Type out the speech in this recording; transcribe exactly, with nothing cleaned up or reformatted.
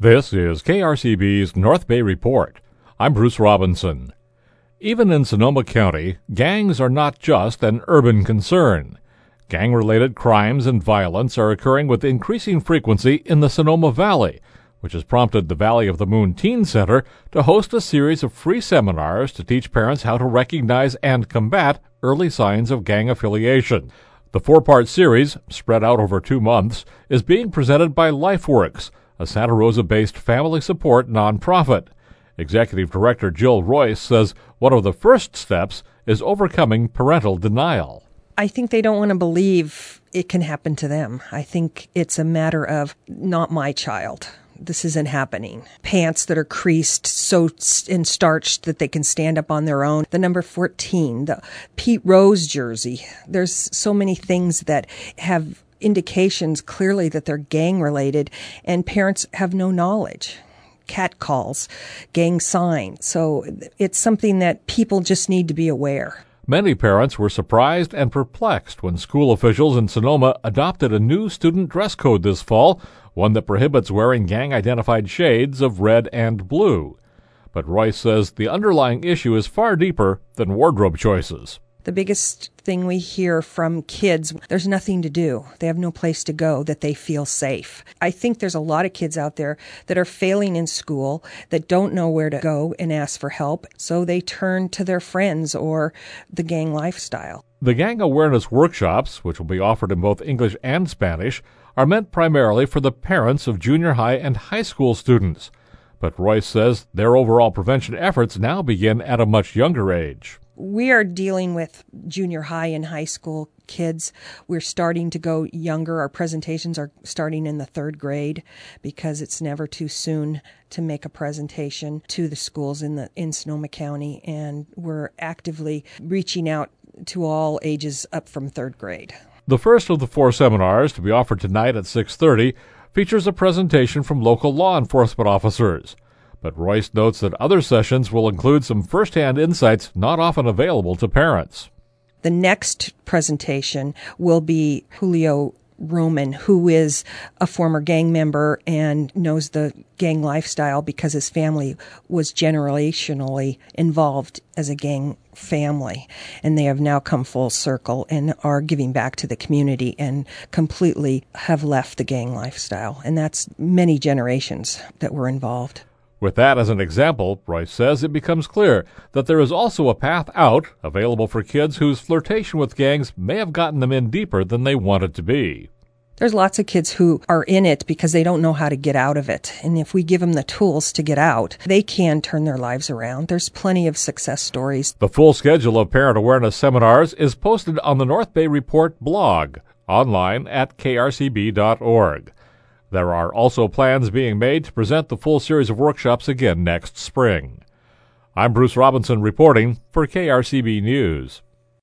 This is K R C B's North Bay Report. I'm Bruce Robinson. Even in Sonoma County, gangs are not just an urban concern. Gang-related crimes and violence are occurring with increasing frequency in the Sonoma Valley, which has prompted the Valley of the Moon Teen Center to host a series of free seminars to teach parents how to recognize and combat early signs of gang affiliation. The four-part series, spread out over two months, is being presented by LifeWorks, a Santa Rosa-based family support nonprofit. Executive Director Jill Royce says one of the first steps is overcoming parental denial. I think they don't want to believe it can happen to them. I think it's a matter of not my child. This isn't happening. Pants that are creased so and starched that they can stand up on their own. The number fourteen, the Pete Rose jersey. There's so many things that have indications clearly that they're gang related, and parents have no knowledge. Cat calls, gang signs. So it's something that people just need to be aware. Many parents were surprised and perplexed when school officials in Sonoma adopted a new student dress code this fall, one that prohibits wearing gang-identified shades of red and blue. But Royce says the underlying issue is far deeper than wardrobe choices. The biggest thing we hear from kids, there's nothing to do. They have no place to go that they feel safe. I think there's a lot of kids out there that are failing in school, that don't know where to go and ask for help, so they turn to their friends or the gang lifestyle. The gang awareness workshops, which will be offered in both English and Spanish, are meant primarily for the parents of junior high and high school students. But Royce says their overall prevention efforts now begin at a much younger age. We are dealing with junior high and high school kids. We're starting to go younger. Our presentations are starting in the third grade because it's never too soon to make a presentation to the schools in the in Sonoma County, and we're actively reaching out to all ages up from third grade. The first of the four seminars, to be offered tonight at six thirty, features a presentation from local law enforcement officers. But Royce notes that other sessions will include some first-hand insights not often available to parents. The next presentation will be Julio Roman, who is a former gang member and knows the gang lifestyle because his family was generationally involved as a gang family. And they have now come full circle and are giving back to the community and completely have left the gang lifestyle. And that's many generations that were involved. With that as an example, Royce says it becomes clear that there is also a path out available for kids whose flirtation with gangs may have gotten them in deeper than they wanted to be. There's lots of kids who are in it because they don't know how to get out of it. And if we give them the tools to get out, they can turn their lives around. There's plenty of success stories. The full schedule of parent awareness seminars is posted on the North Bay Report blog, online at k r c b dot org. There are also plans being made to present the full series of workshops again next spring. I'm Bruce Robinson reporting for K R C B News.